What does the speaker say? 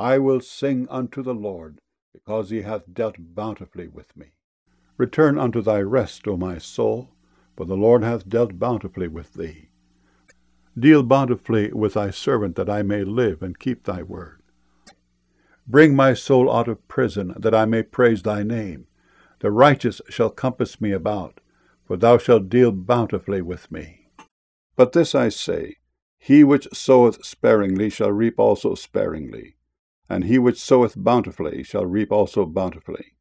I will sing unto the Lord, because he hath dealt bountifully with me. Return unto thy rest, O my soul, for the Lord hath dealt bountifully with thee. Deal bountifully with thy servant, that I may live and keep thy word. Bring my soul out of prison, that I may praise thy name. The righteous shall compass me about, for thou shalt deal bountifully with me. But this I say, he which soweth sparingly shall reap also sparingly, and he which soweth bountifully shall reap also bountifully.